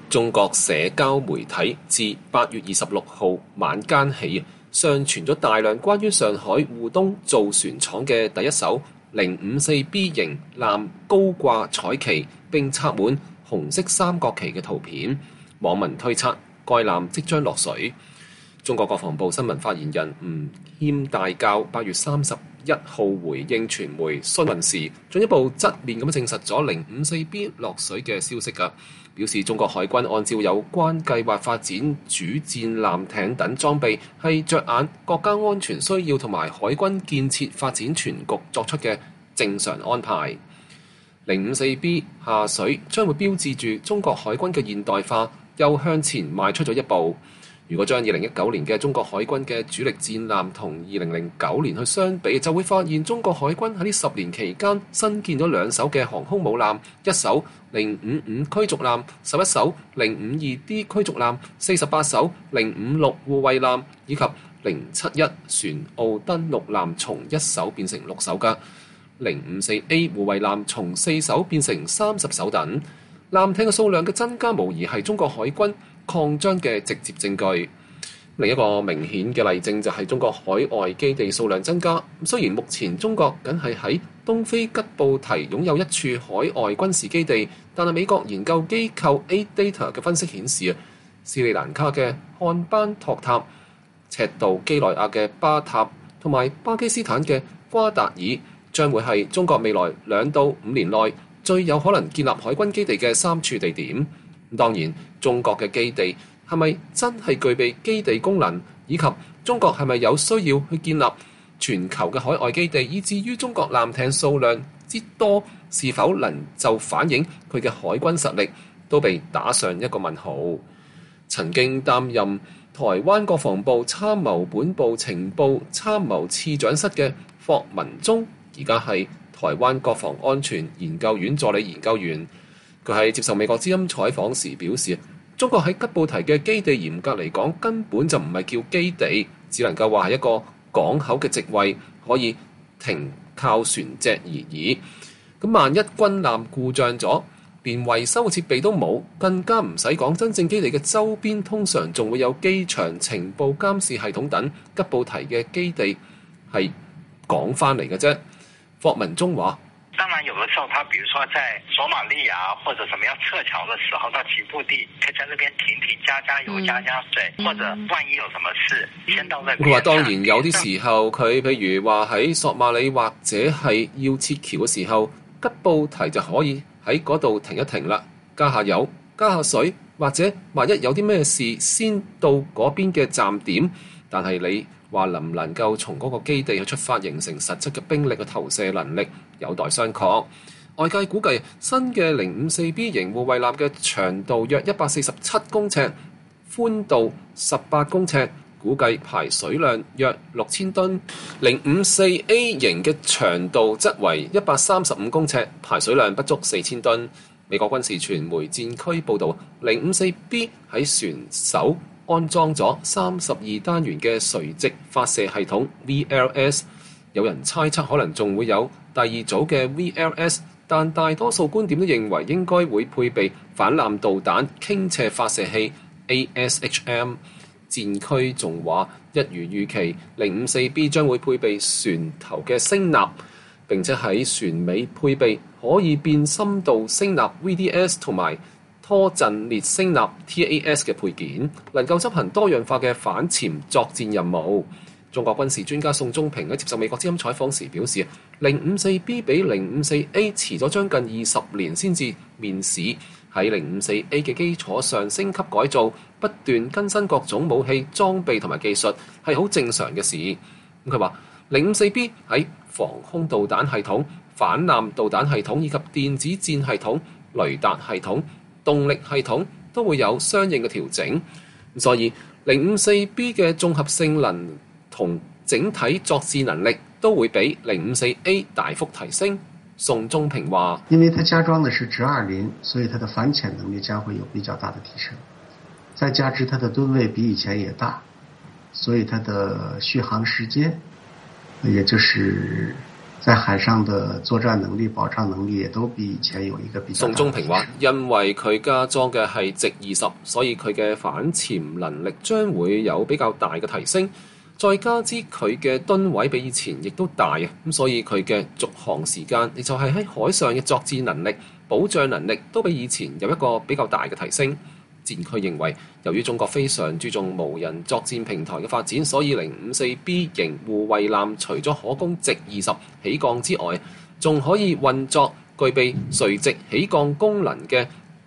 中國社交媒體自8月26號晚間起，上傳咗大量關於上海滬東造船廠嘅第一艘054B 型艦高掛彩旗並插滿紅色三角旗嘅圖片，網民推測該艦即將落水。中國國防部新聞發言人吳謙大校8月31號回應傳媒詢問時，進一步側面咁證實咗054B 落水嘅消息㗎，表示中國海軍按照有關計劃發展主戰艦艇等裝備，係着眼國家安全需要同埋海軍建設發展全局作出嘅正常安排。054B 下水將會標誌住中國海軍嘅現代化又向前邁出咗一步。如果將2019年嘅中國海軍嘅主力戰艦同2009年去相比，就會發現中國海軍喺呢10年期間新建咗2艘嘅航空母艦、1艘055驅逐艦、11艘052D 驅逐艦、48艘056護衛艦以及071船澳登陸艦，從1艘變成6艘嘅054A 護衛艦從4艘變成30艘等。艦艇嘅數量嘅增加，無疑係中國海軍擴張嘅直接證據。另一個明顯嘅例證就係中國海外基地數量增加。雖然目前中國僅係喺東非吉布提擁有一處海外軍事基地，但係美國研究機構 A-Data 嘅分析顯示，斯里蘭卡嘅漢班托塔、赤道幾內亞嘅巴塔同埋巴基斯坦嘅瓜達爾將會係中國未來2到5年內最有可能建立海軍基地嘅3處地點。當然，中國嘅基地係咪真係具備基地功能，以及中國係咪有需要去建立全球嘅海外基地，以至於中國艦艇數量之多，是否能就反映佢嘅海軍實力，都被打上一個問號。曾經擔任台灣國防部參謀本部情報參謀次長室嘅霍文忠，而家係台灣國防安全研究院助理研究員。佢喺接受美國之音採訪時表示，中國喺吉布提嘅基地嚴格嚟講根本就唔係叫基地，只能夠話係一個港口嘅席位，可以停靠船隻而已。咁萬一軍艦故障咗，連維修嘅設備都冇，更加唔使講真正基地嘅周邊通常仲會有機場、情報監視系統等。吉布提嘅基地係講翻嚟嘅啫。霍文忠話： 當然，有的時候，他比如說在索馬利亞或者什麼樣撤僑的時候，到起步地可以在那邊停加油、加水，或者萬一有什麼事，先到那邊。 佢話當然有啲時候，佢譬如話喺索馬里或者係要撤僑嘅時候，吉布提就可以喺嗰度停一停啦，加下油、加下水，或者萬一有啲咩事，先到嗰邊嘅站點。但係你話能唔能夠從嗰個基地去出發，形成實質嘅兵力嘅投射能力，有待商榷。外界估計新嘅054B 型護衛艦嘅長度約147公尺，寬度18公尺，估計排水量約6000噸。054A 型嘅長度則為135公尺，排水量不足4000噸。美國軍事傳媒戰區報導，054B 喺船首安裝咗32單元嘅垂直發射系統 VLS， 有人猜測可能仲會有第二組嘅 VLS， 但大多數觀點都認為應該會配備反艦導彈傾斜發射器 ASHM。戰區仲話，一如預期，054B 將會配備船頭嘅聲納，並且喺船尾配備可以變深度聲納 VDS 同埋拖陣列聲納 TAS 嘅配件，能夠執行多樣化嘅反潛作戰任務。中國軍事專家宋忠平喺接受美國之音採訪時表示，054B 比054A 遲咗將近20年先至面市，喺054A 嘅基礎上升級改造，不斷更新各種武器裝備同埋技術，係好正常嘅事。佢話054B 喺防空導彈系統、反艦導彈系統以及電子戰系統、雷達系統、動力系統都會有相應嘅調整，所以054B 嘅綜合性能同整體作戰能力都會比054A 大幅提升。宋忠平話： 因為它加裝的是直20，所以它的反潛能力將會有比較大的提升，再加之它的噸位比以前也大，所以它的續航時間，也就是在海上的作戰能力、保障能力也都比以前有一個比較大。 宋忠平話：因為佢加裝嘅係直20，所以佢嘅反潛能力將會有比較大嘅提升。再加之佢嘅噸位比以前亦都大啊，咁所以佢嘅續航時間，亦就係喺海上嘅作戰能力、保障能力都比以前有一個比較大嘅提升。戰區認為，由於中國非常注重無人作戰平台嘅發展，所以 054B 型護衛艦除咗可供直20起降之外，仲可以運作具備垂直起降功能嘅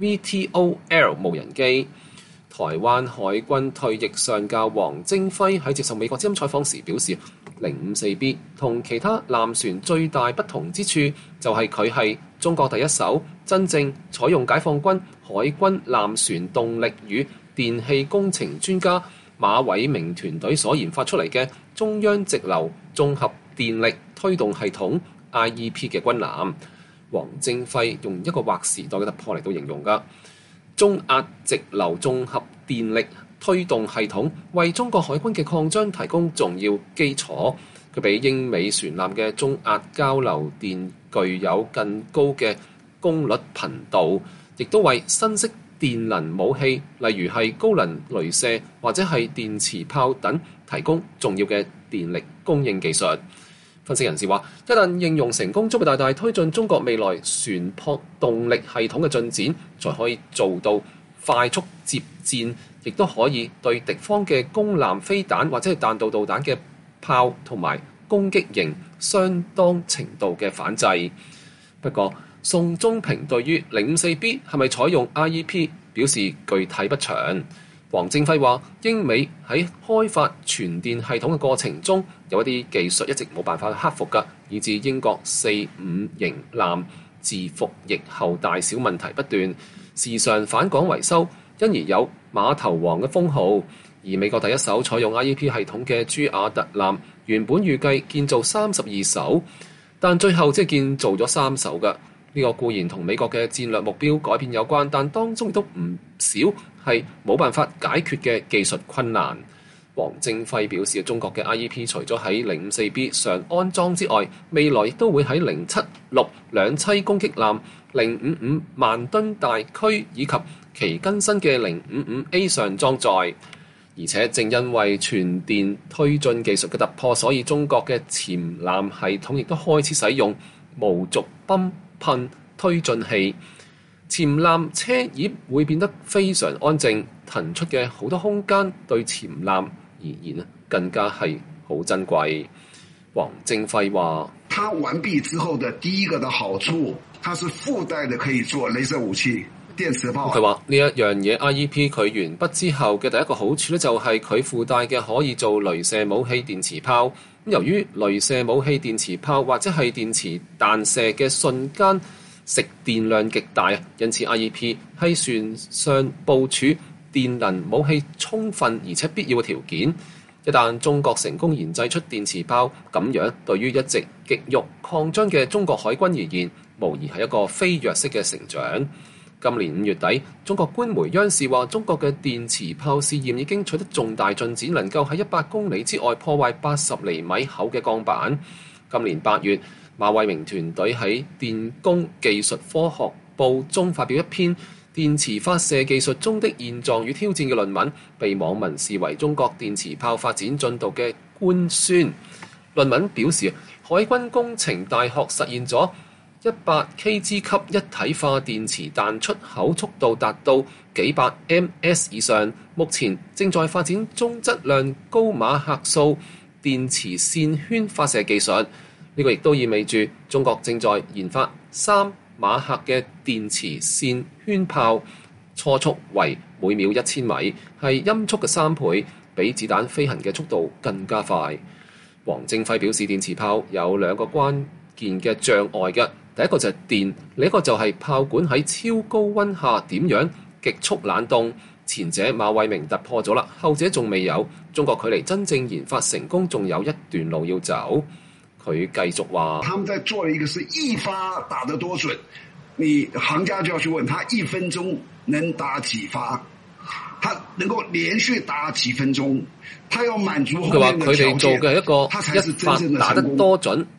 VTOL 無人機。台灣海軍退役上校黃征輝喺接受美國之音採訪時表示，054B 同其他艦船最大不同之處就係佢係中國第一艘真正採用解放軍海軍艦船動力與電氣工程專家馬偉明團隊所研發出嚟嘅中央直流綜合電力推動系統 IEP 嘅軍艦。黃征輝用一個劃時代嘅突破嚟到形容㗎。中壓直流綜合電力推動系統為中國海軍嘅擴張提供重要基礎，佢比英美船艦嘅中壓交流電具有更高嘅功率頻道，亦都為新式電能武器，例如係高能雷射或者係電磁炮等提供重要嘅電力供應技術。分析人士話，一旦應用成功，將會大大推進中國未來船舶動力系統嘅進展，才可以做到快速接戰，亦都可以對敵方嘅攻艦飛彈或者係彈道導彈嘅炮同埋攻擊型相當程度嘅反制。不過，宋忠平對於 054B 係咪採用 IEP 表示具體不詳。黃征輝話：英美喺開發傳電系統嘅過程中，有一啲技術一直冇辦法克服㗎，以致英國45型艦自服役後大小問題不斷，時常返港維修，因而有碼頭王嘅封號。而美國第一艘採用 IEP 系統嘅朱亞特艦，原本預計建造32艘，但最後只係建造咗3艘㗎。呢個固然同美國嘅戰略目標改變有關，但當中亦都唔少係冇辦法解決嘅技術困難。黃征輝表示，中國嘅 IEP 除咗喺 054B 上安裝之外，未來亦都會喺076兩棲攻擊艦、055萬噸大驅以及其更新嘅 055A 上裝載。而且正因為傳電推進技術嘅突破，所以中國嘅潛艦系統亦都開始使用無軸泵噴推進器，潛艦車葉會變得非常安靜，騰出嘅好多空間對潛艦而言更加係好珍貴。黃征輝話： 它完畢之後的第一個的好處，它是附帶的可以做雷射武器、電磁炮。 佢話呢一樣嘢 IEP 佢完畢之後嘅第一個好處咧，就係佢附帶嘅可以做雷射武器、電磁炮。由於雷射武器、電磁炮或者係電磁彈射嘅瞬間食電量極大啊，因此 IEP 係船上部署電能武器充分而且必要嘅條件。一旦中國成功研製出電磁炮，咁樣對於一直極欲擴張嘅中國海軍而言，無疑係一個飛躍式嘅成長。今年5月底，中國官媒央視話，中國嘅電磁炮試驗已經取得重大進展，能夠喺100公里之外破壞80厘米厚嘅鋼板。今年8月，馬偉明團隊喺《電工技術科學報》中發表一篇電磁發射技術中的現狀與挑戰嘅論文，被網民視為中國電磁炮發展進度嘅官宣。論文表示，海軍工程大學實現咗100 kg 級一體化電磁彈出口速度達到幾百 ms 以上，目前正在發展中質量高馬赫數電磁線圈發射技術。呢個亦都意味住中國正在研發3馬赫嘅電磁線圈炮，初速為每秒1000米，係音速嘅3倍，比子彈飛行嘅速度更加快。黃征輝表示，電磁炮有2個關鍵嘅障礙嘅。第一個就係電，另一個就係炮管喺超高溫下點樣極速冷凍。前者馬偉明突破咗啦，後者仲未有。中國距離真正研發成功仲有一段路要走。佢繼續話： 他們在做了一個是一發打得多準，你行家就要去問他1分鐘能打幾發，他能夠連續打幾分鐘，他要滿足後面的條件。 佢話佢哋做嘅一個一發打得多準，你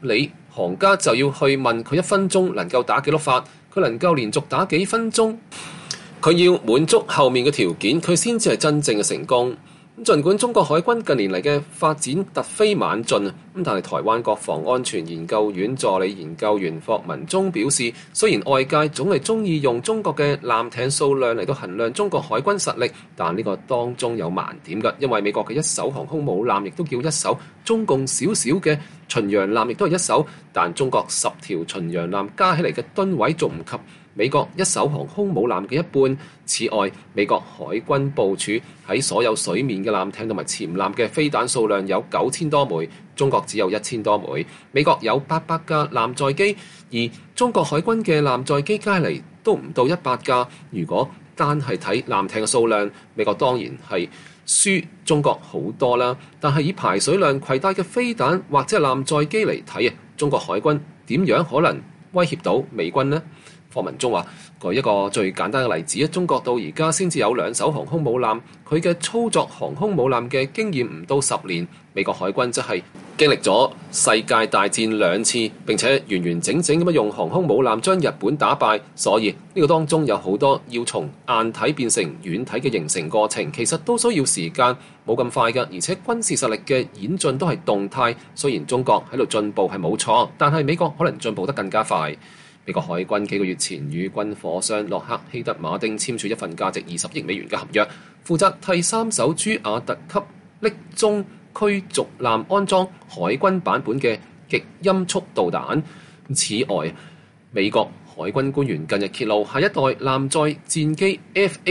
行家就要去問佢1分鐘能夠打幾多發，佢能夠連續打幾分鐘，佢要滿足後面嘅條件，佢先至係真正嘅成功。儘管中國海軍近年嚟嘅發展突飛猛進，但係台灣國防安全研究院助理研究員霍文忠表示，雖然外界總係鍾意用中國嘅艦艇數量嚟到衡量中國海軍實力，但呢個當中有盲點㗎，因為美國嘅一艘航空母艦亦都叫一艘，中共少少嘅巡洋艦亦都係一艘，但中國10條巡洋艦加起嚟嘅噸位仲唔及美國一艘航空母艦嘅一半。此外，美國海軍部署喺所有水面嘅艦艇同埋潛艦嘅飛彈數量有9000多枚，中國只有1000多枚。美國有800架艦載機，而中國海軍嘅艦載機加嚟都唔到100架。如果單係睇艦艇嘅數量，美國當然係輸中國好多啦。但係以排水量、攜帶嘅飛彈或者艦載機嚟睇啊，中國海軍點樣可能威脅到美軍呢？霍文忠話：舉一個最簡單嘅例子，中國到而家先至有2艘航空母艦，佢嘅操作航空母艦嘅經驗唔到10年。美國海軍則係經歷咗世界大戰2次，並且完完整整咁樣用航空母艦將日本打敗。所以呢個當中有好多要從硬體變成軟體嘅形成過程，其實都需要時間，冇咁快㗎。而且軍事實力嘅演進都係動態，雖然中國喺度進步係冇錯，但係美國可能進步得更加快。美國海軍幾個月前與軍火商洛克希德馬丁簽署一份價值20億美元嘅合約，負責替3艘朱亞特級匿蹤驅逐艦安裝海軍版本嘅極音速導彈。此外，美國海軍官員近日揭露，下一代艦載戰機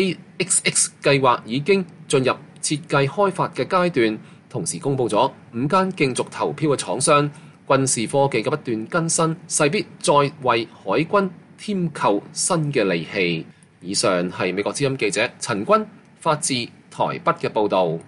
FA-XX 計劃已經進入設計開發嘅階段，同時公佈咗5間競逐投標嘅廠商。軍事科技嘅不斷更新，勢必再為海軍添購新嘅利器。以上係美國之音記者陳君發自台北嘅報導。